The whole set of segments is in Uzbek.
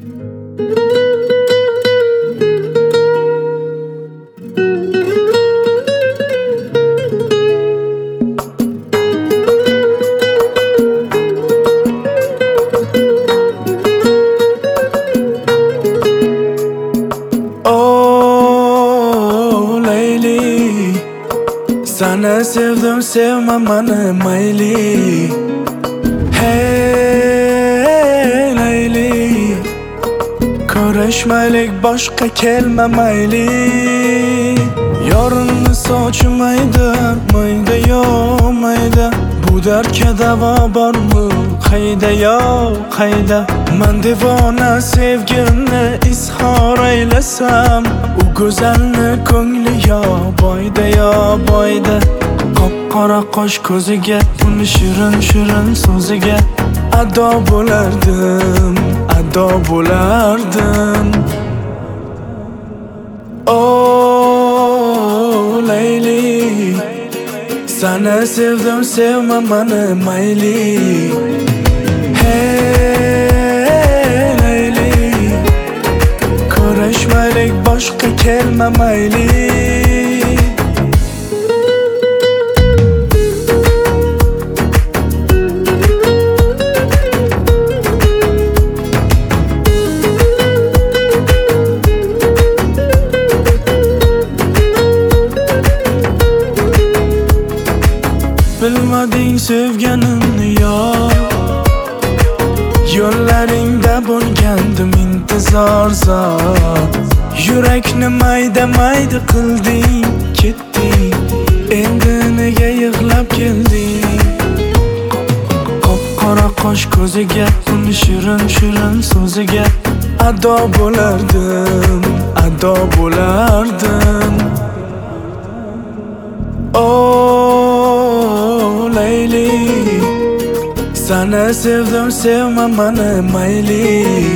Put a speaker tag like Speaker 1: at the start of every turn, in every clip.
Speaker 1: Sana sevdim sevme bana mayli. Hey Leyli, ko'rishmaylik boshqa kelma mayli. Yorinni sochmaydi mayda yo mayda. Bu dardga davo bormi qayda yo qayda. Men devona sevgimni izhor aylasam, u go'zalni ko'ngli yo boyda yo boyda. Qop-qora qosh ko'ziga, uni shirin shirin so'ziga ado bo'lardim, ado bo'lardim. Oh Leyli, sana sevdim sevme bana mayli. Hey Leyli, ko'rishmaylik boshqa kelma mayli. Bilmading sevganimni yo, yo'llaringda bo'lgandim intizor zor. Yurakni mayda mayda qilding, ketding, endi nega yig'lab kelding? Qop-qora qosh ko'ziga, uni shirin shirin so'ziga ado bo'lardim, ado bo'lardim. Oh Leyli, sana sevdim sevme bana mayli.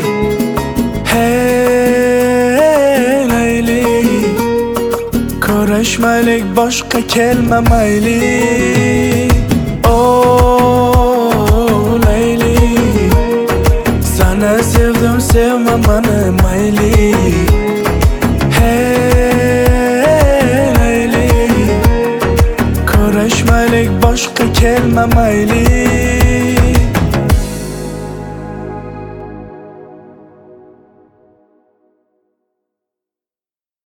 Speaker 1: Hey Leyli, ko'rishmaylik boshqa kelma mayli. Oh Leyli, sana sevdim sevme bana mayli. Hey Leyli, ko'rishmaylik boshqa kelma mayli.